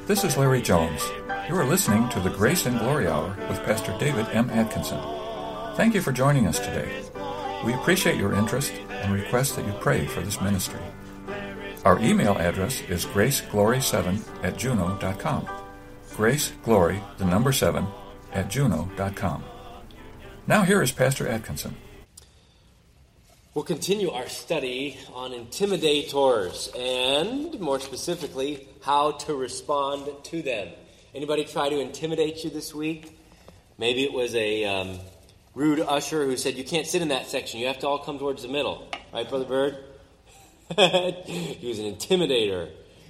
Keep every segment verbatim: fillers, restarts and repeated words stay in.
This is Larry Jones. You are listening to the Grace and Glory Hour with Pastor David M. Atkinson. Thank you for joining us today. We appreciate your interest and request that you pray for this ministry. Our email address is graceglory seven at juno dot com. graceglory, the number seven, at juno dot com. Now here is Pastor Atkinson. We'll continue our study on intimidators and, more specifically, how to respond to them. Anybody try to intimidate you this week? Maybe it was a um, rude usher who said, you can't sit in that section. You have to all come towards the middle. Right, Brother Bird? He was an intimidator.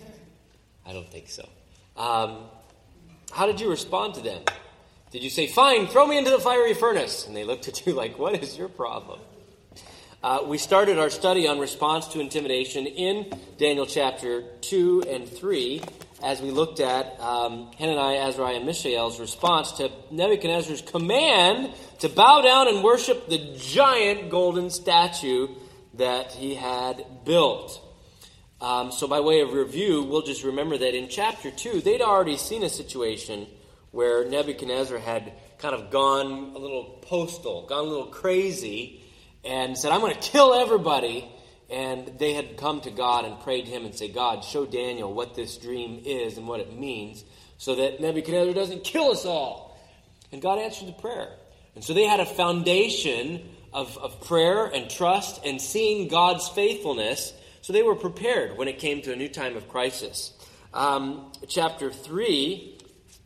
I don't think so. Um, how did you respond to them? Did you say, fine, throw me into the fiery furnace? And they looked at you like, what is your problem? Uh, we started our study on response to intimidation in Daniel chapter two and three as we looked at um, Hananiah, Azariah, and Mishael's response to Nebuchadnezzar's command to bow down and worship the giant golden statue that he had built. Um, so by way of review, we'll just remember that in chapter two, they'd already seen a situation where Nebuchadnezzar had kind of gone a little postal, gone a little crazy, and said, I'm going to kill everybody. And they had come to God and prayed to him and say, God, show Daniel what this dream is and what it means so that Nebuchadnezzar doesn't kill us all. And God answered the prayer. And so they had a foundation of, of prayer and trust and seeing God's faithfulness. So they were prepared when it came to a new time of crisis. Um, chapter three,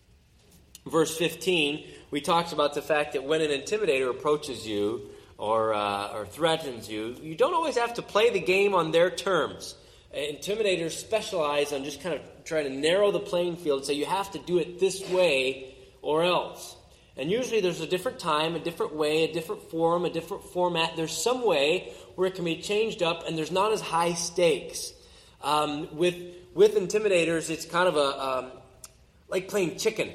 verse fifteen, we talked about the fact that when an intimidator approaches you, or uh, or threatens you, you don't always have to play the game on their terms. Intimidators specialize on just kind of trying to narrow the playing field and say you have to do it this way or else. And usually there's a different time, a different way, a different forum, a different format. There's some way where it can be changed up and there's not as high stakes. Um, with with intimidators, it's kind of a um, like playing chicken.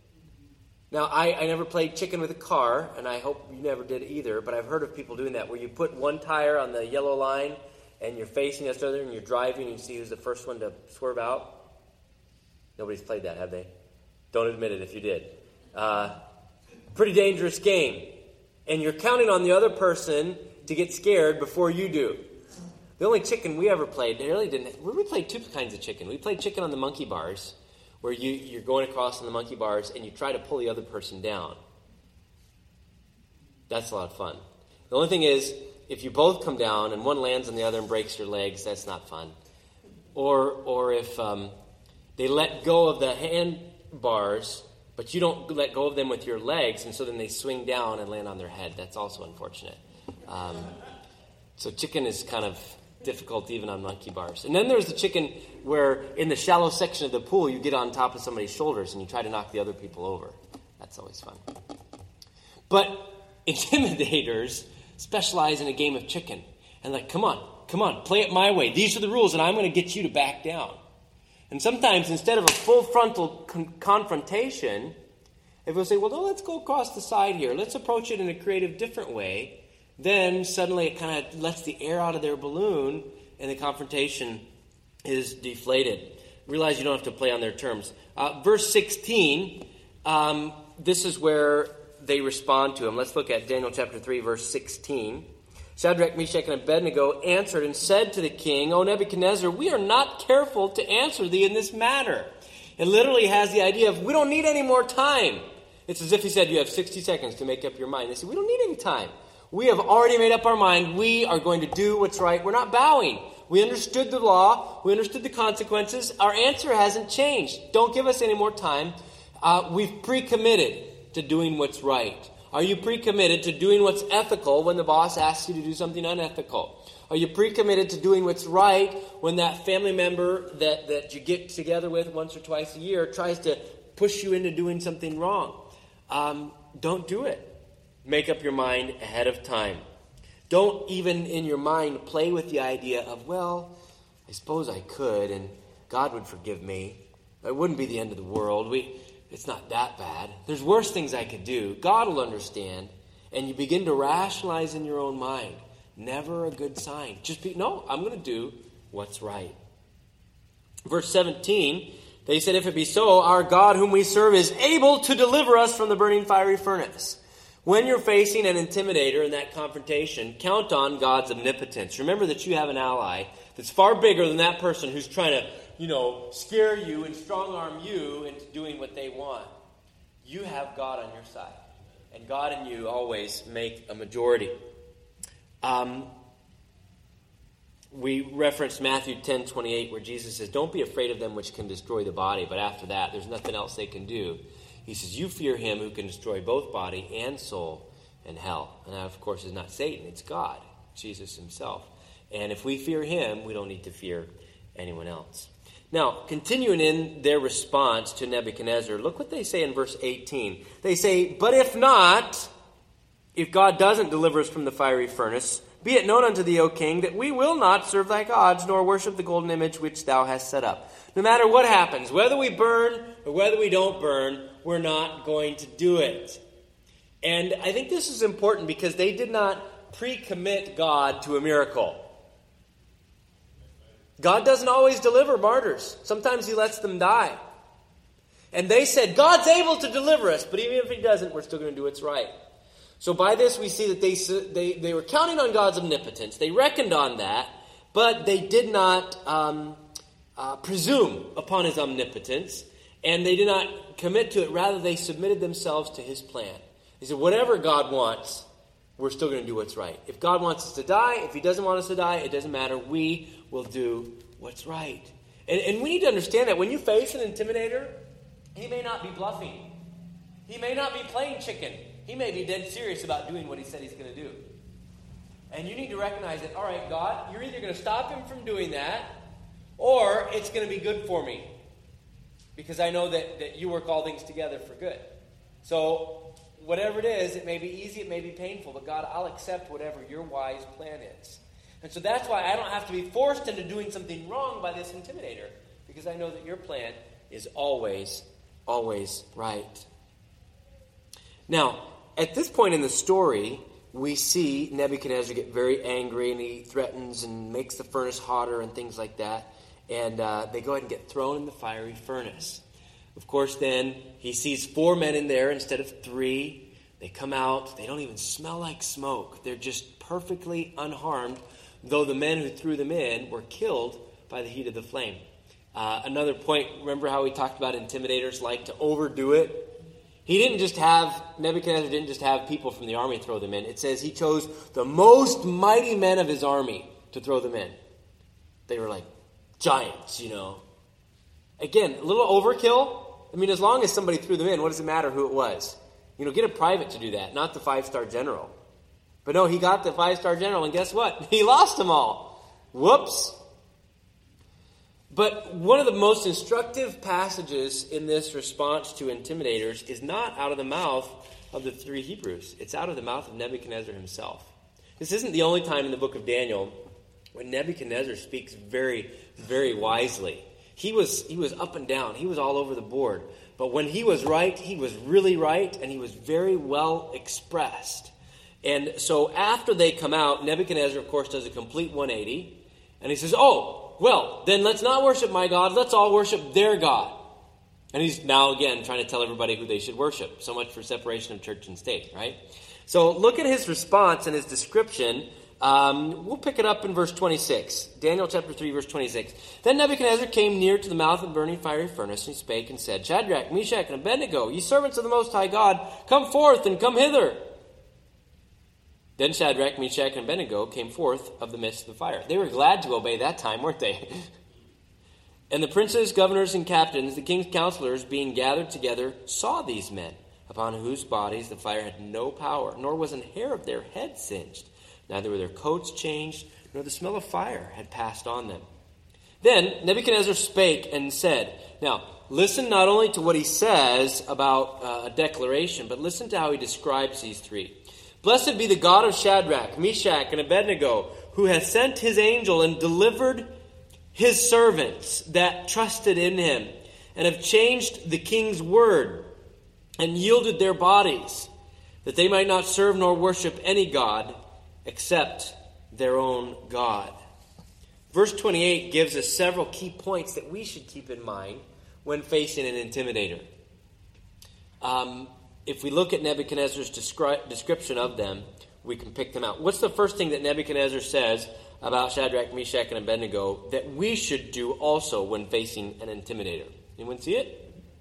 Now, I, I never played chicken with a car, and I hope you never did either, but I've heard of people doing that, where you put one tire on the yellow line, and you're facing each other, and you're driving, and you see who's the first one to swerve out. Nobody's played that, have they? Don't admit it if you did. Uh, pretty dangerous game. And you're counting on the other person to get scared before you do. The only chicken we ever played, they really didn't, we played two kinds of chicken. We played chicken on the monkey bars, where you, you're going across on the monkey bars and you try to pull the other person down. That's a lot of fun. The only thing is, if you both come down and one lands on the other and breaks your legs, that's not fun. Or or if um, they let go of the handbars, but you don't let go of them with your legs, and so then they swing down and land on their head. That's also unfortunate. Um, so chicken is kind of difficult even on monkey bars. And then there's the chicken where in the shallow section of the pool you get on top of somebody's shoulders and you try to knock the other people over. That's always fun. But intimidators specialize in a game of chicken. And like, come on, come on, play it my way. These are the rules and I'm going to get you to back down. And sometimes instead of a full frontal con- confrontation, if we'll say, well, no, let's go across the side here. Let's approach it in a creative, different way. Then suddenly it kind of lets the air out of their balloon and the confrontation is deflated. Realize you don't have to play on their terms. Uh, verse sixteen, um, this is where they respond to him. Let's look at Daniel chapter three, verse sixteen. Shadrach, Meshach, and Abednego answered and said to the king, O Nebuchadnezzar, we are not careful to answer thee in this matter. It literally has the idea of we don't need any more time. It's as if he said you have sixty seconds to make up your mind. They said we don't need any time. We have already made up our mind. We are going to do what's right. We're not bowing. We understood the law. We understood the consequences. Our answer hasn't changed. Don't give us any more time. Uh, we've pre-committed to doing what's right. Are you pre-committed to doing what's ethical when the boss asks you to do something unethical? Are you pre-committed to doing what's right when that family member that, that you get together with once or twice a year tries to push you into doing something wrong? Um, don't do it. Make up your mind ahead of time. Don't even in your mind play with the idea of, well, I suppose I could and God would forgive me. It wouldn't be the end of the world. We, it's not that bad. There's worse things I could do. God will understand. And you begin to rationalize in your own mind. Never a good sign. Just be, no, I'm going to do what's right. Verse seventeen They said, if it be so, our God whom we serve is able to deliver us from the burning fiery furnace. When you're facing an intimidator in that confrontation, count on God's omnipotence. Remember that you have an ally that's far bigger than that person who's trying to, you know, scare you and strong-arm you into doing what they want. You have God on your side. And God and you always make a majority. Um... We referenced Matthew ten twenty-eight, where Jesus says, don't be afraid of them which can destroy the body, but after that, there's nothing else they can do. He says, you fear him who can destroy both body and soul in hell. And that, of course, is not Satan, it's God, Jesus himself. And if we fear him, we don't need to fear anyone else. Now, continuing in their response to Nebuchadnezzar, look what they say in verse eighteen. They say, but if not, if God doesn't deliver us from the fiery furnace, be it known unto thee, O king, that we will not serve thy gods, nor worship the golden image which thou hast set up. No matter what happens, whether we burn or whether we don't burn, we're not going to do it. And I think this is important because they did not pre-commit God to a miracle. God doesn't always deliver martyrs. Sometimes he lets them die. And they said, God's able to deliver us, but even if he doesn't, we're still going to do what's right. So by this we see that they, they they were counting on God's omnipotence. They reckoned on that, but they did not um, uh, presume upon his omnipotence, and they did not commit to it. Rather, they submitted themselves to his plan. They said, whatever God wants, we're still going to do what's right. If God wants us to die, if he doesn't want us to die, it doesn't matter. We will do what's right. And, and we need to understand that when you face an intimidator, he may not be bluffing. He may not be playing chicken. He may be dead serious about doing what he said he's going to do. And you need to recognize that, all right, God, you're either going to stop him from doing that, or it's going to be good for me. Because I know that, that you work all things together for good. So whatever it is, it may be easy, it may be painful, but God, I'll accept whatever your wise plan is. And so that's why I don't have to be forced into doing something wrong by this intimidator, because I know that your plan is always, always right. Now, at this point in the story, we see Nebuchadnezzar get very angry, and he threatens and makes the furnace hotter and things like that. And uh, they go ahead and get thrown in the fiery furnace. Of course, then, he sees four men in there instead of three. They come out. They don't even smell like smoke. They're just perfectly unharmed, though the men who threw them in were killed by the heat of the flame. Uh, another point, remember how we talked about intimidators like to overdo it? He didn't just have, Nebuchadnezzar didn't just have people from the army throw them in. It says he chose the most mighty men of his army to throw them in. They were like giants, you know. Again, a little overkill. I mean, as long as somebody threw them in, what does it matter who it was? You know, get a private to do that, not the five-star general. But no, he got the five-star general, and guess what? He lost them all. Whoops. But one of the most instructive passages in this response to intimidators is not out of the mouth of the three Hebrews. It's out of the mouth of Nebuchadnezzar himself. This isn't the only time in the book of Daniel when Nebuchadnezzar speaks very, very wisely. He was, he was up and down. He was all over the board. But when he was right, he was really right, and he was very well expressed. And so after they come out, Nebuchadnezzar, of course, does a complete one eighty. And he says, oh, well, then let's not worship my God. Let's all worship their God. And he's now, again, trying to tell everybody who they should worship. So much for separation of church and state, right? So look at his response and his description. Um, we'll pick it up in verse twenty-six. Daniel chapter three, verse twenty-six. Then Nebuchadnezzar came near to the mouth of the burning fiery furnace, and he spake and said, Shadrach, Meshach, and Abednego, ye servants of the Most High God, come forth and come hither. Then Shadrach, Meshach, and Abednego came forth of the midst of the fire. They were glad to obey that time, weren't they? And the princes, governors, and captains, the king's counselors, being gathered together, saw these men, upon whose bodies the fire had no power, nor was an hair of their head singed. Neither were their coats changed, nor the smell of fire had passed on them. Then Nebuchadnezzar spake and said, now, listen not only to what he says about uh, a declaration, but listen to how he describes these three. Blessed be the God of Shadrach, Meshach, and Abednego, who hath sent his angel and delivered his servants that trusted in him, and have changed the king's word, and yielded their bodies, that they might not serve nor worship any god except their own God. Verse twenty-eight gives us several key points that we should keep in mind when facing an intimidator. Um, if we look at Nebuchadnezzar's descri- description of them, we can pick them out. What's the first thing that Nebuchadnezzar says about Shadrach, Meshach, and Abednego that we should do also when facing an intimidator? Anyone see it?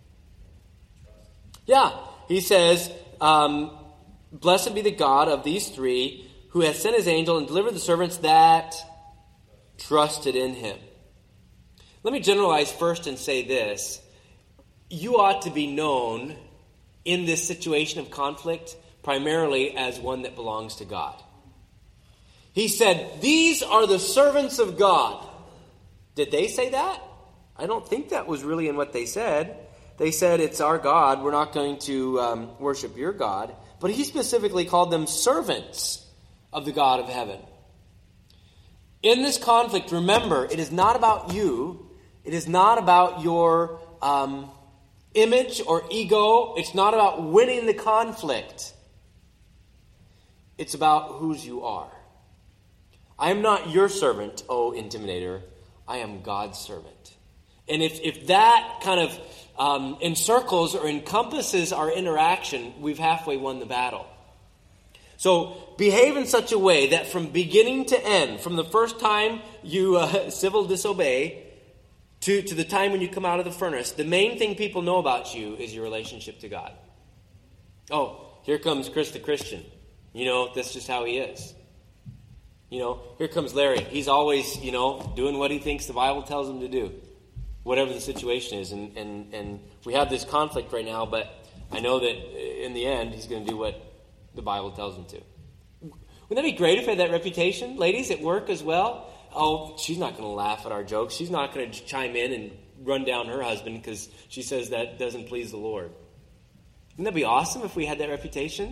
Yeah, he says, um, blessed be the God of these three, who has sent his angel and delivered the servants that trusted in him. Let me generalize first and say this. You ought to be known in this situation of conflict primarily as one that belongs to God. He said, these are the servants of God. Did they say that? I don't think that was really in what they said. They said, it's our God. We're not going to um, worship your God. But he specifically called them servants of the God of heaven. In this conflict, remember, it is not about you. It is not about your um, image or ego. It's not about winning the conflict. It's about whose you are. I am not your servant, O intimidator. I am God's servant. And if, if that kind of um, encircles or encompasses our interaction, we've halfway won the battle. So behave in such a way that from beginning to end, from the first time you uh, civil disobey to, to the time when you come out of the furnace, the main thing people know about you is your relationship to God. Oh, here comes Chris the Christian. You know, that's just how he is. You know, here comes Larry. He's always, you know, doing what he thinks the Bible tells him to do, whatever the situation is. And, and, and we have this conflict right now, but I know that in the end, he's going to do what the Bible tells him to. Wouldn't that be great if I had that reputation? Ladies at work as well. Oh, she's not going to laugh at our jokes. She's not going to chime in and run down her husband because she says that doesn't please the Lord. Wouldn't that be awesome if we had that reputation?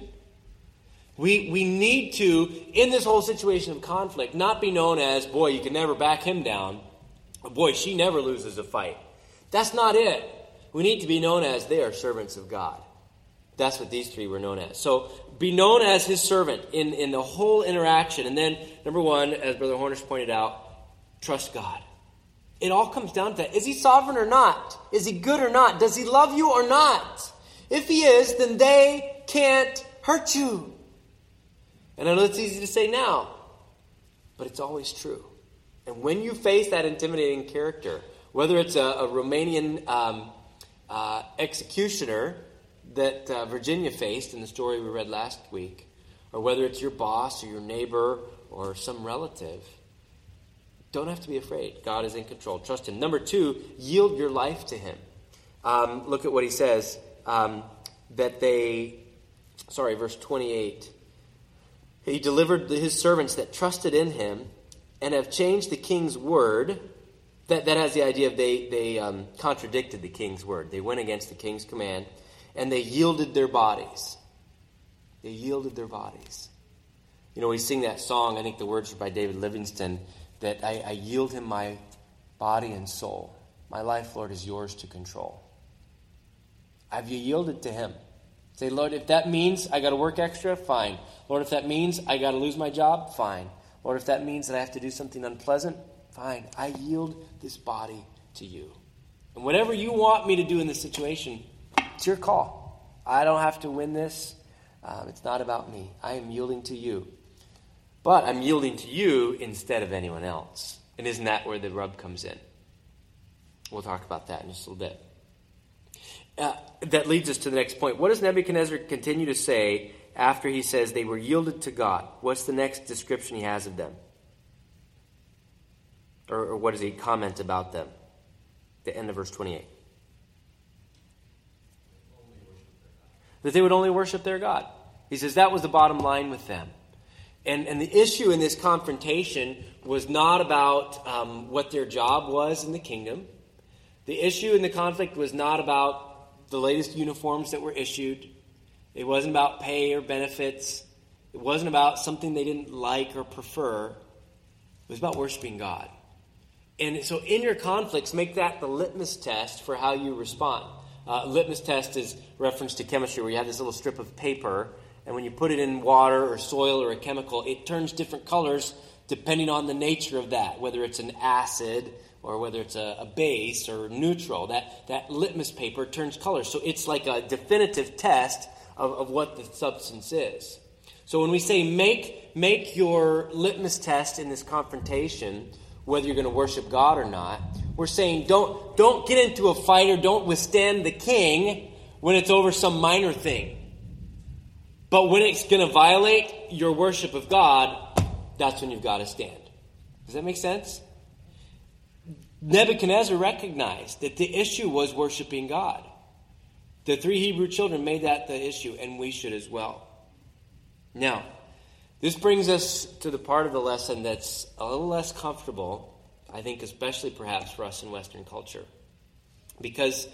We we need to, in this whole situation of conflict, not be known as, boy, you can never back him down. Or, boy, she never loses a fight. That's not it. We need to be known as they are servants of God. That's what these three were known as. So be known as his servant in, in the whole interaction. And then, number one, as Brother Hornish pointed out, trust God. It all comes down to that. Is he sovereign or not? Is he good or not? Does he love you or not? If he is, then they can't hurt you. And I know it's easy to say now, but it's always true. And when you face that intimidating character, whether it's a, a Romanian um, uh, executioner that uh, Virginia faced in the story we read last week, or whether it's your boss or your neighbor or some relative, don't have to be afraid. God is in control. Trust him. Number two, yield your life to him. Um, look at what he says, um, that they, sorry, verse twenty-eight. He delivered his servants that trusted in him and have changed the king's word. That, that has the idea of they, they um, contradicted the king's word. They went against the king's command, and they yielded their bodies. They yielded their bodies. You know, we sing that song, I think the words are by David Livingston, that I, I yield him my body and soul. My life, Lord, is yours to control. Have you yielded to him? Say, Lord, if that means I got to work extra, fine. Lord, if that means I got to lose my job, fine. Lord, if that means that I have to do something unpleasant, fine. I yield this body to you. And whatever you want me to do in this situation, it's your call. I don't have to win this. Um, it's not about me. I am yielding to you. But I'm yielding to you instead of anyone else. And isn't that where the rub comes in? We'll talk about that in just a little bit. Uh, that leads us to the next point. What does Nebuchadnezzar continue to say after he says they were yielded to God? What's the next description he has of them? Or, or what does he comment about them? The end of verse twenty-eight. That they would only worship their God. He says that was the bottom line with them. And, and the issue in this confrontation was not about um, what their job was in the kingdom. The issue in the conflict was not about the latest uniforms that were issued. It wasn't about pay or benefits. It wasn't about something they didn't like or prefer. It was about worshiping God. And so in your conflicts, make that the litmus test for how you respond. Uh, litmus test is reference to chemistry, where you have this little strip of paper, and when you put it in water or soil or a chemical, it turns different colors depending on the nature of that, whether it's an acid or whether it's a, a base or neutral. That, that litmus paper turns color. So it's like a definitive test of, of what the substance is. So when we say make, make your litmus test in this confrontation, whether you're going to worship God or not, we're saying don't, don't get into a fight or don't withstand the king when it's over some minor thing. But when it's going to violate your worship of God, that's when you've got to stand. Does that make sense? Nebuchadnezzar recognized that the issue was worshiping God. The three Hebrew children made that the issue, and we should as well. Now, this brings us to the part of the lesson that's a little less comfortable, I think especially perhaps for us in Western culture. Because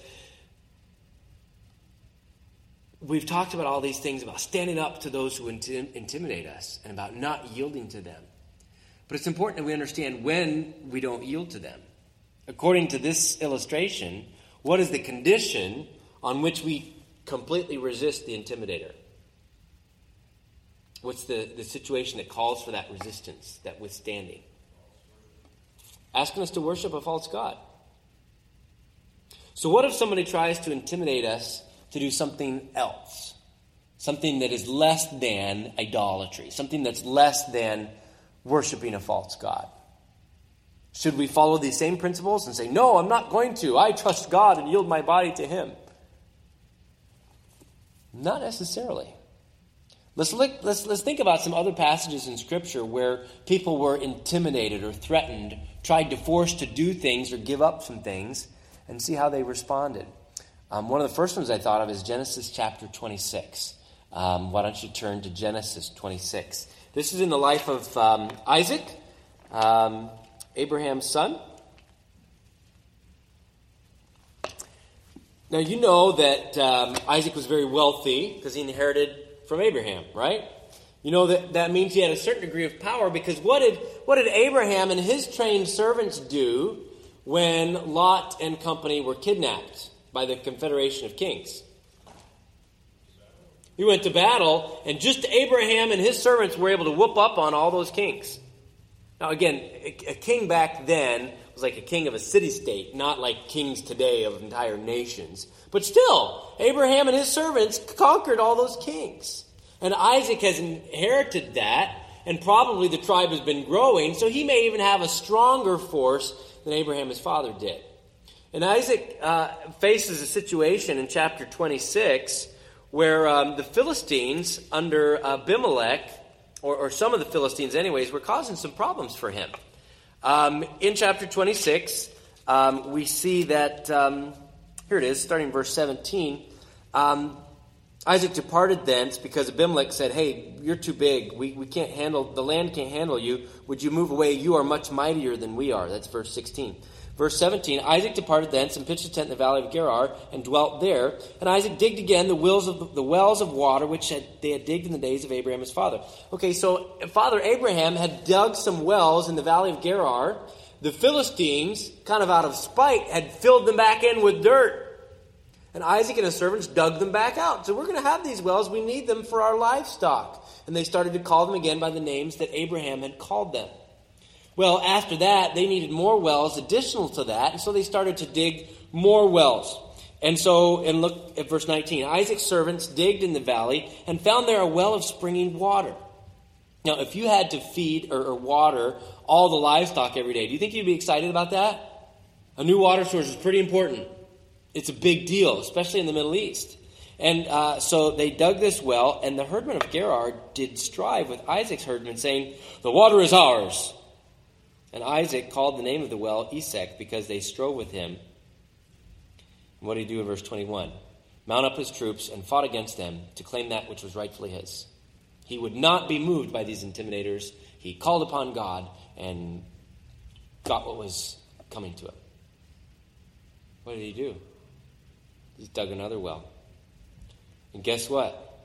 we've talked about all these things about standing up to those who intim- intimidate us and about not yielding to them. But it's important that we understand when we don't yield to them. According to this illustration, what is the condition on which we completely resist the intimidator? What's the, the situation that calls for that resistance, that withstanding? Asking us to worship a false god. So what if somebody tries to intimidate us to do something else? Something that is less than idolatry. Something that's less than worshiping a false god. Should we follow these same principles and say, no, I'm not going to. I trust God and yield my body to him? Not necessarily. Let's look, let's let's think about some other passages in Scripture where people were intimidated or threatened, tried to force to do things or give up some things, and see how they responded. Um, one of the first ones I thought of is Genesis chapter twenty-six. Um, why don't you turn to Genesis twenty-six? This is in the life of um, Isaac, um, Abraham's son. Now you know that um, Isaac was very wealthy because he inherited from Abraham, right? You know that that means he had a certain degree of power, because what did what did Abraham and his trained servants do when Lot and company were kidnapped by the Confederation of Kings? He went to battle, and just Abraham and his servants were able to whoop up on all those kings. Now again, a, a king back then was like a king of a city-state, not like kings today of entire nations. But still, Abraham and his servants conquered all those kings. And Isaac has inherited that, and probably the tribe has been growing, so he may even have a stronger force than Abraham, his father, did. And Isaac uh, faces a situation in chapter twenty-six where um, the Philistines under Abimelech, or, or some of the Philistines anyways, were causing some problems for him. Um, in chapter twenty-six, um, we see that... Um, Here it is, starting in verse seventeen. Um, Isaac departed thence because Abimelech said, hey, you're too big. We, we can't handle, the land can't handle you. Would you move away? You are much mightier than we are. That's verse sixteen. Verse seventeen, Isaac departed thence and pitched a tent in the valley of Gerar and dwelt there. And Isaac digged again the wells of, the wells of water which had, they had digged in the days of Abraham his father. Okay, so Father Abraham had dug some wells in the valley of Gerar. The Philistines, kind of out of spite, had filled them back in with dirt. And Isaac and his servants dug them back out. So we're going to have these wells. We need them for our livestock. And they started to call them again by the names that Abraham had called them. Well, after that, they needed more wells additional to that. And so they started to dig more wells. And so, and look at verse nineteen. Isaac's servants digged in the valley and found there a well of springing water. Now, if you had to feed or, or water all the livestock every day, do you think you'd be excited about that? A new water source is pretty important. It's a big deal, especially in the Middle East. And uh, so they dug this well, and the herdmen of Gerar did strive with Isaac's herdmen, saying, the water is ours. And Isaac called the name of the well Esek, because they strove with him. And what did he do in verse twenty-one? Mount up his troops and fought against them to claim that which was rightfully his. He would not be moved by these intimidators. He called upon God and got what was coming to him. What did he do? He dug another well. And guess what?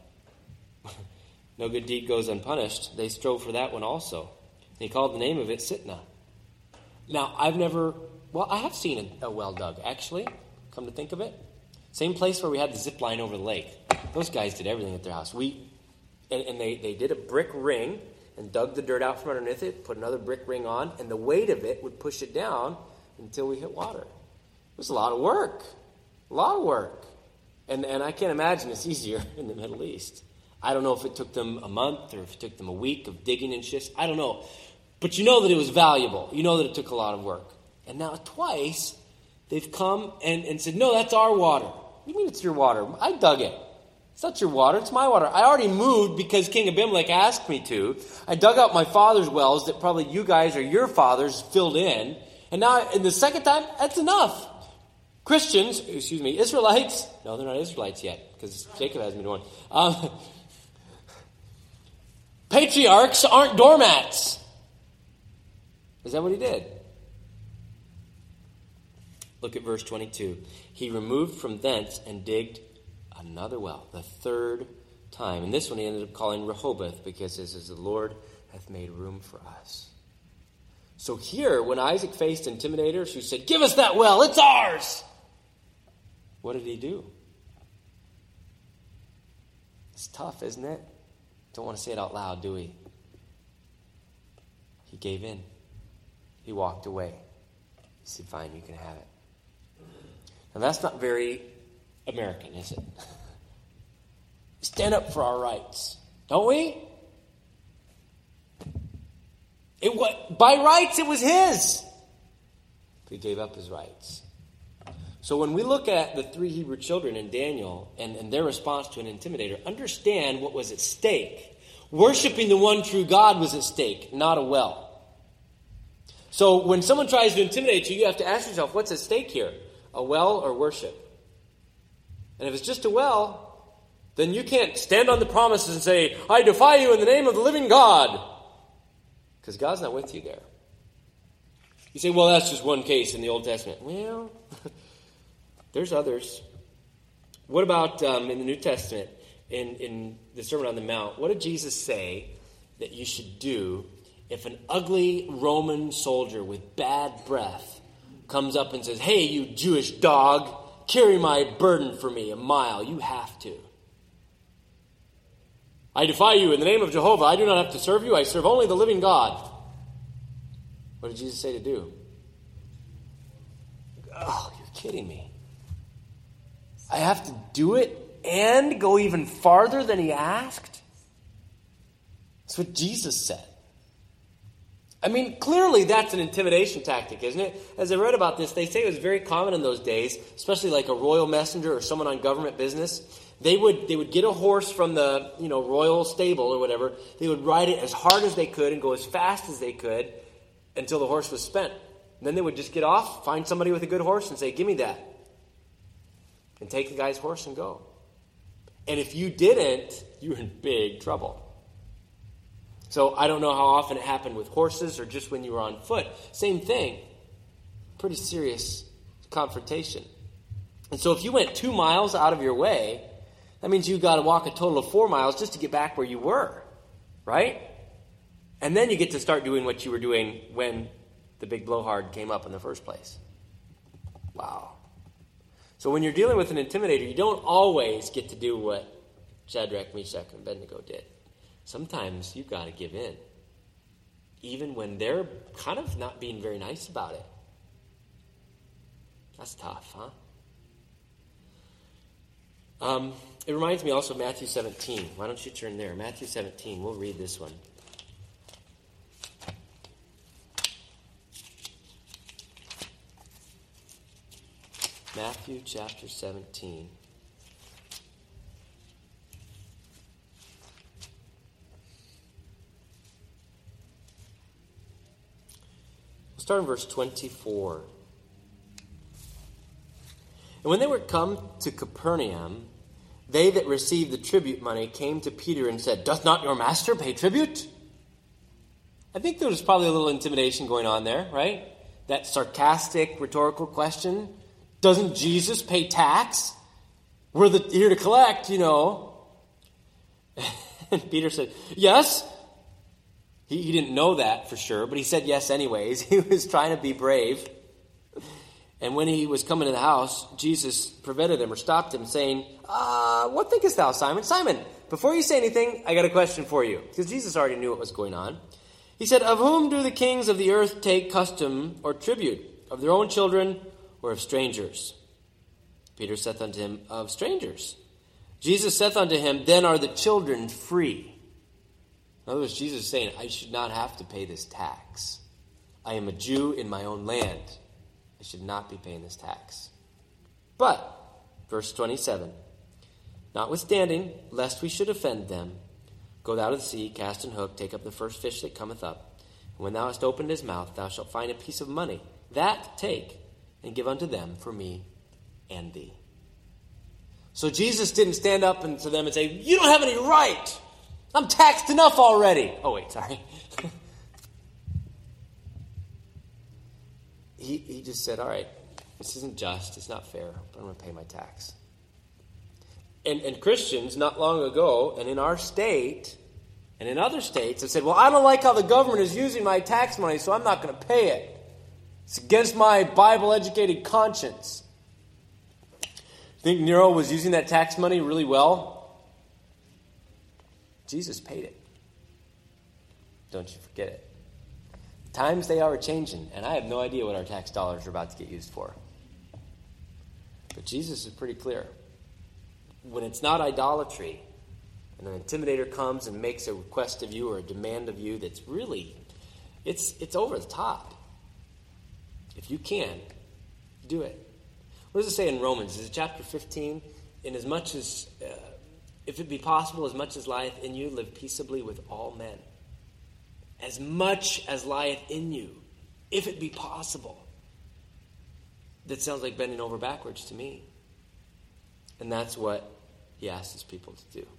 No good deed goes unpunished. They strove for that one also. And he called the name of it Sitnah. Now, I've never... Well, I have seen a, a well dug, actually, come to think of it. Same place where we had the zip line over the lake. Those guys did everything at their house. We... And, and they, they did a brick ring, and dug the dirt out from underneath it, put another brick ring on, and the weight of it would push it down until we hit water. It was a lot of work. A lot of work. And, and I can't imagine it's easier in the Middle East. I don't know if it took them a month or if it took them a week of digging in shifts. I don't know. But you know that it was valuable. You know that it took a lot of work. And now twice they've come and, and said, no, that's our water. What do you mean it's your water? I dug it. It's not your water. It's my water. I already moved because King Abimelech asked me to. I dug out my father's wells that probably you guys or your fathers filled in. And now in the second time, that's enough. Christians, excuse me, Israelites. No, they're not Israelites yet because Jacob hasn't been one. Um, patriarchs aren't doormats. Is that what he did? Look at verse twenty-two. He removed from thence and digged another well, the third time. And this one he ended up calling Rehoboth because it says, the Lord hath made room for us. So here, when Isaac faced intimidators who said, give us that well, it's ours. What did he do? It's tough, isn't it? Don't want to say it out loud, do we? He gave in. He walked away. He said, fine, you can have it. Now that's not very American, is it? Stand up for our rights, don't we? It was, by rights, it was his. But he gave up his rights. So when we look at the three Hebrew children in Daniel and, and their response to an intimidator, understand what was at stake. Worshiping the one true God was at stake, not a well. So when someone tries to intimidate you, you have to ask yourself, what's at stake here? A well or worship? And if it's just a well, then you can't stand on the promises and say, I defy you in the name of the living God. Because God's not with you there. You say, well, that's just one case in the Old Testament. Well, there's others. What about um, in the New Testament, in, in the Sermon on the Mount, what did Jesus say that you should do if an ugly Roman soldier with bad breath comes up and says, hey, you Jewish dog, carry my burden for me a mile. You have to. I defy you in the name of Jehovah. I do not have to serve you. I serve only the living God. What did Jesus say to do? Oh, you're kidding me. I have to do it and go even farther than he asked? That's what Jesus said. I mean, clearly that's an intimidation tactic, isn't it? As I read about this, they say it was very common in those days, especially like a royal messenger or someone on government business. They would they would get a horse from the, you know, royal stable or whatever. They would ride it as hard as they could and go as fast as they could until the horse was spent. And then they would just get off, find somebody with a good horse and say, give me that. And take the guy's horse and go. And if you didn't, you were in big trouble. So I don't know how often it happened with horses or just when you were on foot. Same thing. Pretty serious confrontation. And so if you went two miles out of your way, that means you got to walk a total of four miles just to get back where you were. Right? And then you get to start doing what you were doing when the big blowhard came up in the first place. Wow. So when you're dealing with an intimidator, you don't always get to do what Shadrach, Meshach, and Abednego did. Sometimes you've got to give in, even when they're kind of not being very nice about it. That's tough, huh? Um, it reminds me also of Matthew seventeen. Why don't you turn there? Matthew seventeen. We'll read this one. Matthew chapter seventeen. We'll start in verse twenty-four. And when they were come to Capernaum, they that received the tribute money came to Peter and said, doth not your master pay tribute? I think there was probably a little intimidation going on there, right? That sarcastic, rhetorical question. Doesn't Jesus pay tax? We're the, here to collect, you know. And Peter said, yes. He, he didn't know that for sure, but he said yes anyways. He was trying to be brave. And when he was coming to the house, Jesus prevented him or stopped him, saying, uh, what thinkest thou, Simon? Simon, before you say anything, I got a question for you. Because Jesus already knew what was going on. He said, of whom do the kings of the earth take custom or tribute? Of their own children or of strangers? Peter saith unto him, of strangers. Jesus saith unto him, then are the children free. In other words, Jesus is saying, I should not have to pay this tax. I am a Jew in my own land. I should not be paying this tax. But, verse twenty-seven, notwithstanding, lest we should offend them, go thou to the sea, cast an hook, take up the first fish that cometh up. And when thou hast opened his mouth, thou shalt find a piece of money. That take, and give unto them for me and thee. So Jesus didn't stand up and to them and say, you don't have any right. I'm taxed enough already. Oh, wait, sorry. he, he just said, all right, this isn't just, it's not fair, but I'm going to pay my tax. And, and Christians not long ago, and in our state, and in other states, have said, well, I don't like how the government is using my tax money, so I'm not going to pay it. It's against my Bible-educated conscience. Think Nero was using that tax money really well? Jesus paid it. Don't you forget it. Times they are changing, and I have no idea what our tax dollars are about to get used for. But Jesus is pretty clear. When it's not idolatry, and an intimidator comes and makes a request of you or a demand of you that's really, it's it's over the top. If you can, do it. What does it say in Romans? Is it chapter fifteen? In as much as, uh, if it be possible, as much as lieth in you, live peaceably with all men. As much as lieth in you, if it be possible. That sounds like bending over backwards to me. And that's what he asks his people to do.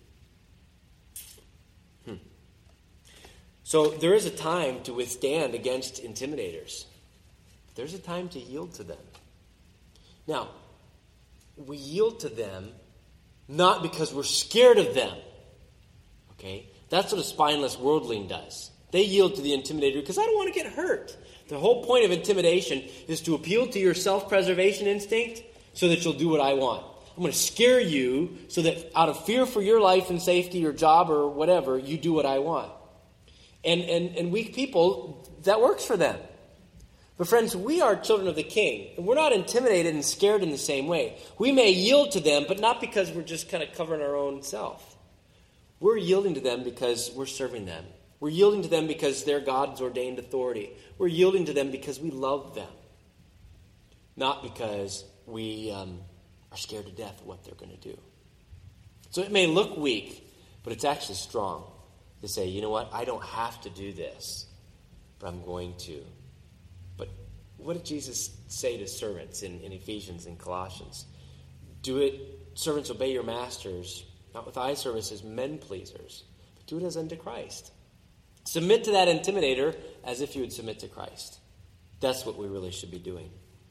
Hmm. So there is a time to withstand against intimidators. There's a time to yield to them. Now, we yield to them not because we're scared of them. Okay? That's what a spineless worldling does. They yield to the intimidator because I don't want to get hurt. The whole point of intimidation is to appeal to your self-preservation instinct so that you'll do what I want. I'm going to scare you so that out of fear for your life and safety, your job or whatever, you do what I want. And, and, and weak people, that works for them. But friends, we are children of the King, and we're not intimidated and scared in the same way. We may yield to them, but not because we're just kind of covering our own self. We're yielding to them because we're serving them. We're yielding to them because they're God's ordained authority. We're yielding to them because we love them, not because we um, are scared to death of what they're going to do. So it may look weak, but it's actually strong to say, you know what, I don't have to do this, but I'm going to. But what did Jesus say to servants in, in Ephesians and Colossians? Do it, servants, obey your masters, not with eye service as men pleasers, but do it as unto Christ. Submit to that intimidator as if you would submit to Christ. That's what we really should be doing.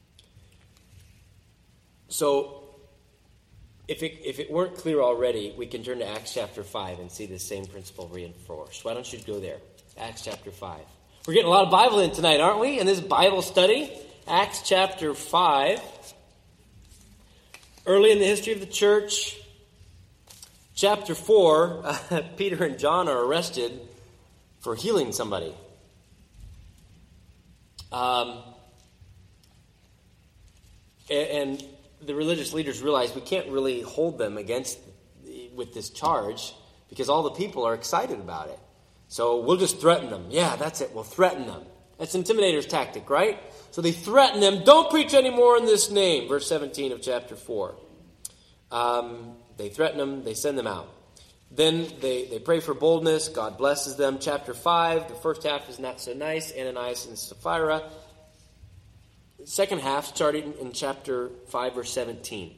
So, if it, if it weren't clear already, we can turn to Acts chapter five and see the same principle reinforced. Why don't you go there? Acts chapter five. We're getting a lot of Bible in tonight, aren't we? In this Bible study, Acts chapter five. Early in the history of the church, chapter four, uh, Peter and John are arrested for healing somebody. Um, and, and the religious leaders realize we can't really hold them against with this charge because all the people are excited about it. So we'll just threaten them. Yeah, that's it. We'll threaten them. That's intimidator's tactic, right? So they threaten them. Don't preach anymore in this name. Verse seventeen of chapter four. Um, they threaten them. They send them out. Then they, they pray for boldness. God blesses them. Chapter five, the first half is not so nice. Ananias and Sapphira. The second half, starting in chapter five, verse seventeen.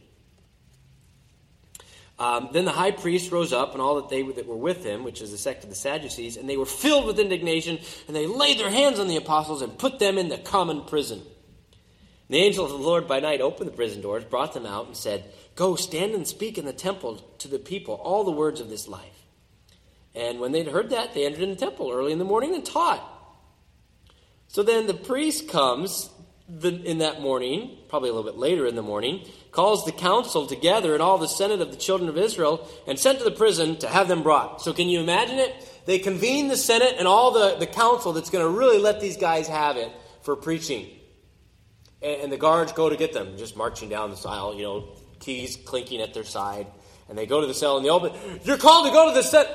Um, then the high priest rose up, and all that they that were with him, which is the sect of the Sadducees, and they were filled with indignation, and they laid their hands on the apostles and put them in the common prison. And the angel of the Lord by night opened the prison doors, brought them out, and said, "Go, stand and speak in the temple to the people all the words of this life." And when they'd heard that, they entered in the temple early in the morning and taught. So then the priest comes the, in that morning, probably a little bit later in the morning, calls the council together and all the senate of the children of Israel and sent to the prison to have them brought. So can you imagine it? They convene the senate and all the, the council that's going to really let these guys have it for preaching. And, and the guards go to get them, just marching down the aisle, you know, keys clinking at their side. And they go to the cell and they open. You're called to go to the senate.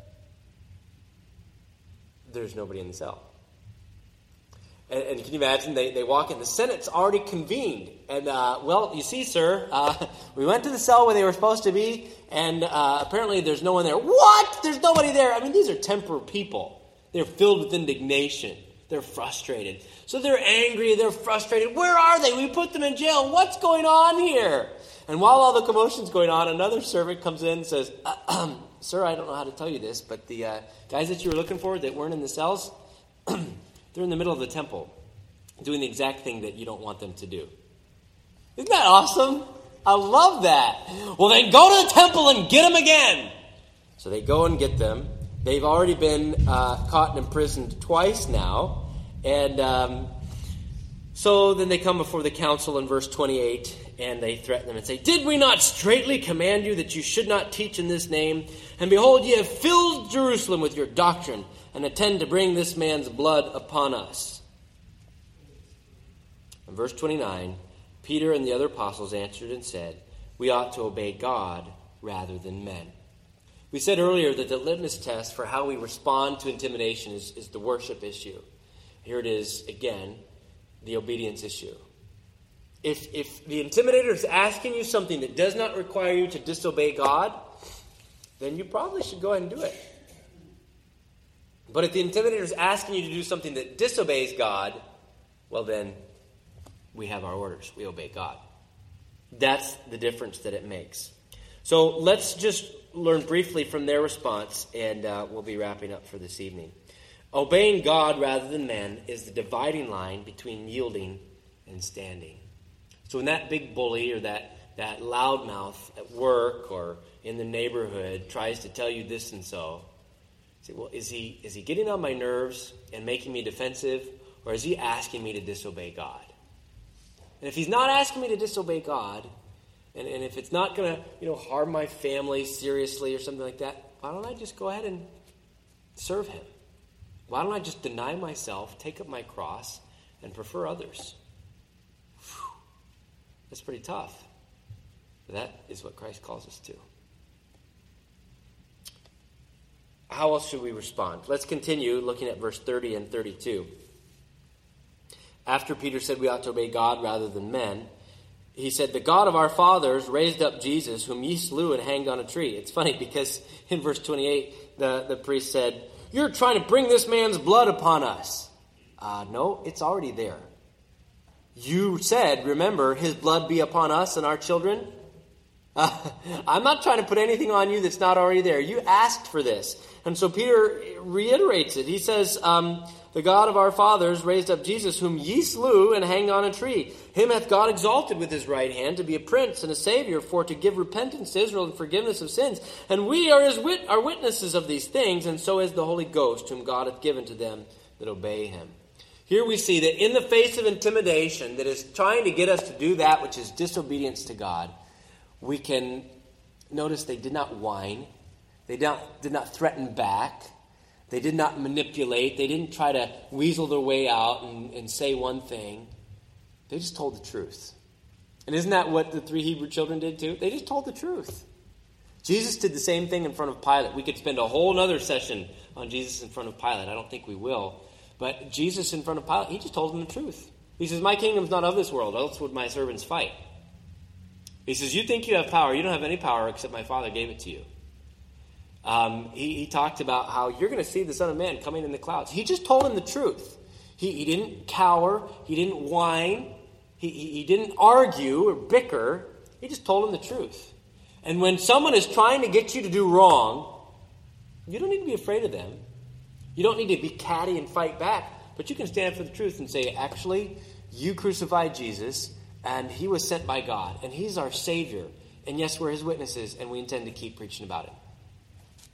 There's nobody in the cell. And, and can you imagine? They, they walk in. The Senate's already convened. And, uh, well, you see, sir, uh, we went to the cell where they were supposed to be, and uh, apparently there's no one there. What? There's nobody there. I mean, these are temperate people. They're filled with indignation. They're frustrated. So they're angry. They're frustrated. Where are they? We put them in jail. What's going on here? And while all the commotion's going on, another servant comes in and says, uh, sir, I don't know how to tell you this, but the uh, guys that you were looking for that weren't in the cells, they're in the middle of the temple doing the exact thing that you don't want them to do. Isn't that awesome? I love that. Well, then go to the temple and get them again. So they go and get them. They've already been uh, caught and imprisoned twice now. And um, so then they come before the council in verse twenty-eight, and they threaten them and say, did we not straitly command you that you should not teach in this name? And behold, ye have filled Jerusalem with your doctrine, and intend to bring this man's blood upon us. In verse twenty-nine, Peter and the other apostles answered and said, we ought to obey God rather than men. We said earlier that the litmus test for how we respond to intimidation is, is the worship issue. Here it is again, the obedience issue. If, if the intimidator is asking you something that does not require you to disobey God, then you probably should go ahead and do it. But if the intimidator is asking you to do something that disobeys God, well then, we have our orders. We obey God. That's the difference that it makes. So let's just learn briefly from their response, and uh, we'll be wrapping up for this evening. Obeying God rather than men is the dividing line between yielding and standing. So when that big bully or that, that loudmouth at work or in the neighborhood tries to tell you this and so, say, well, is he is he getting on my nerves and making me defensive, or is he asking me to disobey God? And if he's not asking me to disobey God, and, and if it's not going to, you know, harm my family seriously or something like that, why don't I just go ahead and serve him? Why don't I just deny myself, take up my cross, and prefer others? Whew. That's pretty tough. But that is what Christ calls us to. How else should we respond? Let's continue looking at verse thirty and thirty-two. After Peter said we ought to obey God rather than men, he said, the God of our fathers raised up Jesus, whom ye slew and hanged on a tree. It's funny because in verse twenty-eight, the, the priest said, you're trying to bring this man's blood upon us. Uh, no, it's already there. You said, remember, his blood be upon us and our children. Uh, I'm not trying to put anything on you that's not already there. You asked for this. And so Peter reiterates it. He says, um, the God of our fathers raised up Jesus, whom ye slew and hanged on a tree. Him hath God exalted with his right hand to be a prince and a savior, for to give repentance to Israel and forgiveness of sins. And we are his wit- are witnesses of these things, and so is the Holy Ghost, whom God hath given to them that obey him. Here we see that in the face of intimidation that is trying to get us to do that which is disobedience to God, we can notice they did not whine. They did not, did not threaten back. They did not manipulate. They didn't try to weasel their way out and, and say one thing. They just told the truth. And isn't that what the three Hebrew children did too? They just told the truth. Jesus did the same thing in front of Pilate. We could spend a whole other session on Jesus in front of Pilate. I don't think we will. But Jesus in front of Pilate, he just told him the truth. He says, my kingdom's not of this world, else would my servants fight. He says, you think you have power. You don't have any power except my Father gave it to you. Um, he, he talked about how you're going to see the Son of Man coming in the clouds. He just told him the truth. He, he didn't cower. He didn't whine. He, he, he didn't argue or bicker. He just told him the truth. And when someone is trying to get you to do wrong, you don't need to be afraid of them. You don't need to be catty and fight back. But you can stand up for the truth and say, actually, you crucified Jesus, and he was sent by God, and he's our Savior. And yes, we're his witnesses, and we intend to keep preaching about it.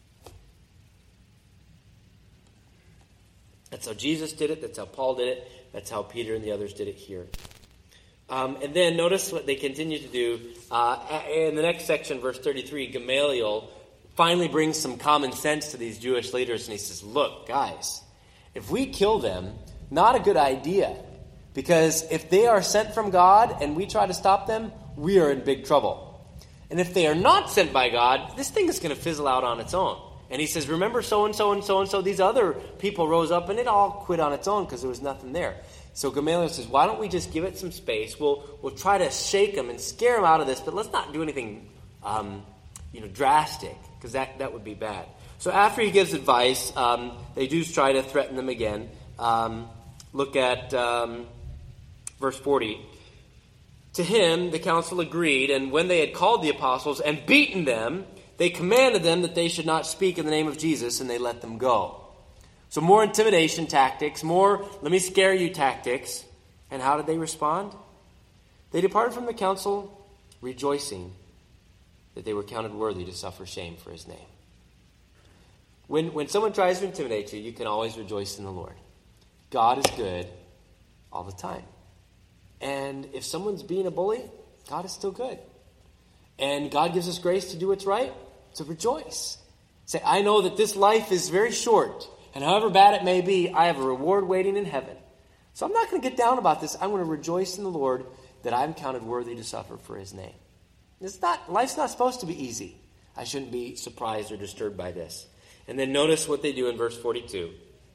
That's how Jesus did it. That's how Paul did it. That's how Peter and the others did it here. Um, and then notice what they continue to do. Uh, in the next section, verse thirty-three, Gamaliel finally brings some common sense to these Jewish leaders, and he says, look, guys, if we kill them, not a good idea. Because if they are sent from God and we try to stop them, we are in big trouble. And if they are not sent by God, this thing is going to fizzle out on its own. And he says, remember so-and-so and so-and-so, these other people rose up and it all quit on its own because there was nothing there. So Gamaliel says, why don't we just give it some space? We'll we'll try to shake them and scare them out of this, but let's not do anything um, you know, drastic, because that, that would be bad. So after he gives advice, um, they do try to threaten them again. Um, look at um, verse forty. To him the council agreed, and when they had called the apostles and beaten them, they commanded them that they should not speak in the name of Jesus, and they let them go. So more intimidation tactics, more let me scare you tactics. And how did they respond? They departed from the council rejoicing that they were counted worthy to suffer shame for his name. When, when someone tries to intimidate you, you can always rejoice in the Lord. God is good all the time. And if someone's being a bully, God is still good. And God gives us grace to do what's right, to rejoice. Say, I know that this life is very short, and however bad it may be, I have a reward waiting in heaven. So I'm not going to get down about this. I'm going to rejoice in the Lord that I'm counted worthy to suffer for his name. It's not, life's not supposed to be easy. I shouldn't be surprised or disturbed by this. And then notice what they do in verse forty-two.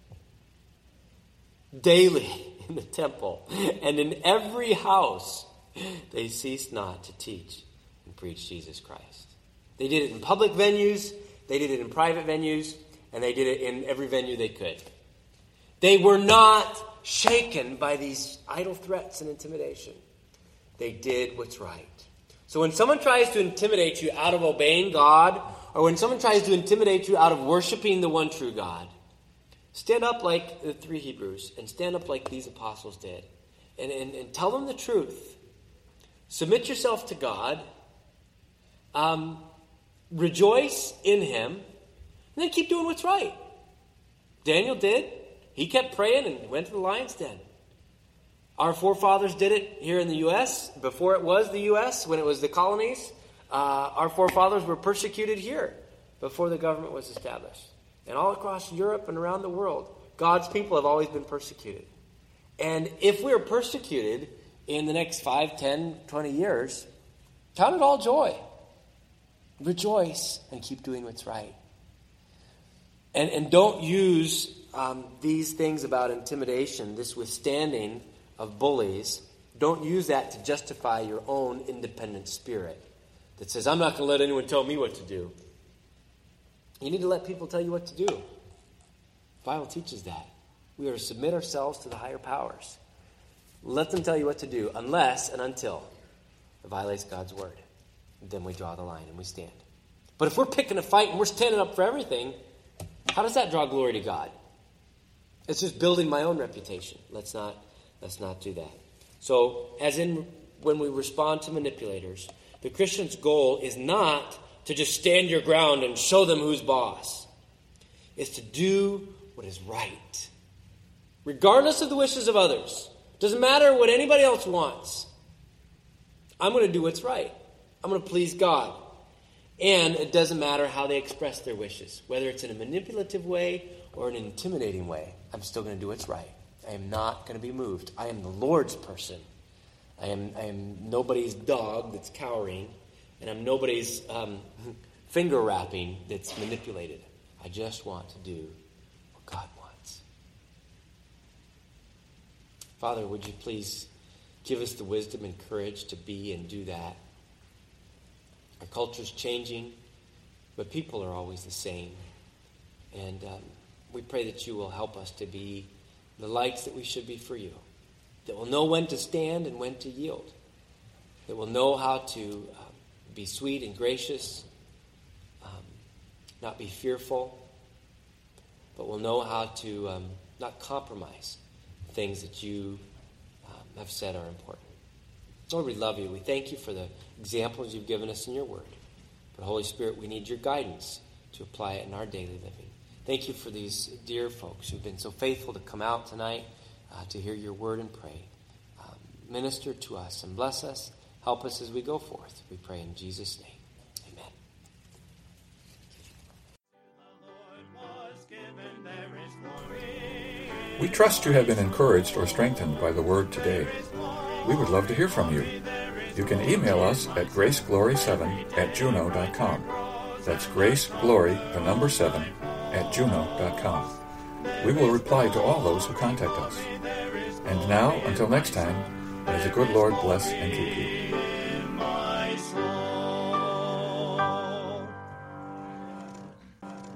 Daily in the temple and in every house, they ceased not to teach and preach Jesus Christ. They did it in public venues, they did it in private venues, and they did it in every venue they could. They were not shaken by these idle threats and intimidation. They did what's right. So when someone tries to intimidate you out of obeying God, or when someone tries to intimidate you out of worshiping the one true God, stand up like the three Hebrews, and stand up like these apostles did, and, and, and tell them the truth. Submit yourself to God. Um, rejoice in him, and then keep doing what's right. Daniel did. He kept praying and went to the lion's den. Our forefathers did it here in the U S before it was the U S, when it was the colonies. Uh, our forefathers were persecuted here before the government was established. And all across Europe and around the world, God's people have always been persecuted. And if we're persecuted in the next five, ten, twenty years, count it all joy. Rejoice and keep doing what's right. And, and don't use um, these things about intimidation, this withstanding of bullies, don't use that to justify your own independent spirit that says, I'm not going to let anyone tell me what to do. You need to let people tell you what to do. The Bible teaches that. We are to submit ourselves to the higher powers. Let them tell you what to do, unless and until it violates God's word. Then we draw the line and we stand. But if we're picking a fight and we're standing up for everything, how does that draw glory to God? It's just building my own reputation. Let's not, let's not do that. So, as in when we respond to manipulators, the Christian's goal is not to just stand your ground and show them who's boss. It's to do what is right, regardless of the wishes of others. Doesn't matter what anybody else wants. I'm going to do what's right. I'm going to please God. And it doesn't matter how they express their wishes, whether it's in a manipulative way or an intimidating way. I'm still going to do what's right. I am not going to be moved. I am the Lord's person. I am, I am nobody's dog that's cowering, and I'm nobody's um, finger wrapping that's manipulated. I just want to do what God wants. Father, would you please give us the wisdom and courage to be and do that? Our culture's changing, but people are always the same. And um, we pray that you will help us to be the lights that we should be for you, that will know when to stand and when to yield, that will know how to um, be sweet and gracious, um, not be fearful, but will know how to um, not compromise things that you um, have said are important. Lord, we love you. We thank you for the examples you've given us in your word. But Holy Spirit, we need your guidance to apply it in our daily living. Thank you for these dear folks who've been so faithful to come out tonight uh, to hear your word and pray. Um, minister to us and bless us. Help us as we go forth. We pray in Jesus' name. Amen. We trust you have been encouraged or strengthened by the word today. We would love to hear from you. You can email us at graceglory seven at juno dot com. That's graceglory, the number seven, at juno dot com. We will reply to all those who contact us. And now, until next time, may the good Lord bless and keep you.